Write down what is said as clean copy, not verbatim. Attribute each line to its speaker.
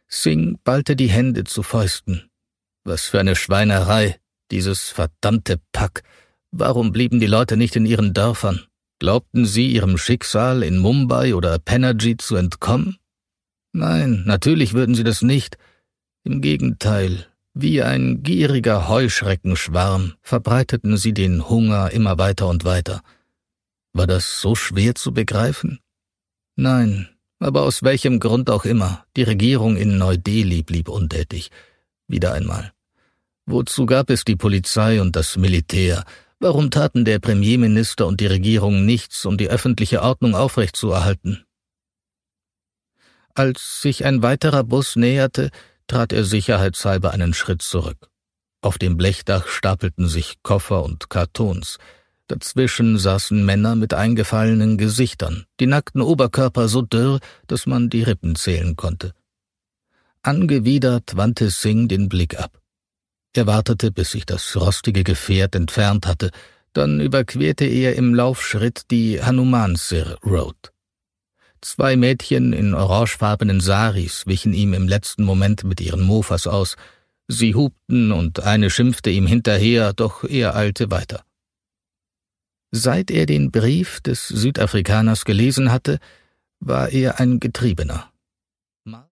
Speaker 1: Singh ballte die Hände zu Fäusten. Was für eine Schweinerei, dieses verdammte Pack. Warum blieben die Leute nicht in ihren Dörfern? Glaubten sie, ihrem Schicksal in Mumbai oder Panaji zu entkommen? Nein, natürlich würden sie das nicht. Im Gegenteil, wie ein gieriger Heuschreckenschwarm verbreiteten sie den Hunger immer weiter und weiter. War das so schwer zu begreifen? Nein, aber aus welchem Grund auch immer, die Regierung in Neu-Delhi blieb untätig. Wieder einmal. Wozu gab es die Polizei und das Militär? Warum taten der Premierminister und die Regierung nichts, um die öffentliche Ordnung aufrechtzuerhalten? Als sich ein weiterer Bus näherte, trat er sicherheitshalber einen Schritt zurück. Auf dem Blechdach stapelten sich Koffer und Kartons. Dazwischen saßen Männer mit eingefallenen Gesichtern, die nackten Oberkörper so dürr, dass man die Rippen zählen konnte. Angewidert wandte Singh den Blick ab. Er wartete, bis sich das rostige Gefährt entfernt hatte, dann überquerte er im Laufschritt die Hanumansir Road. 2 Mädchen in orangefarbenen Saris wichen ihm im letzten Moment mit ihren Mofas aus. Sie hupten und eine schimpfte ihm hinterher, doch er eilte weiter. Seit er den Brief des Südafrikaners gelesen hatte, war er ein Getriebener.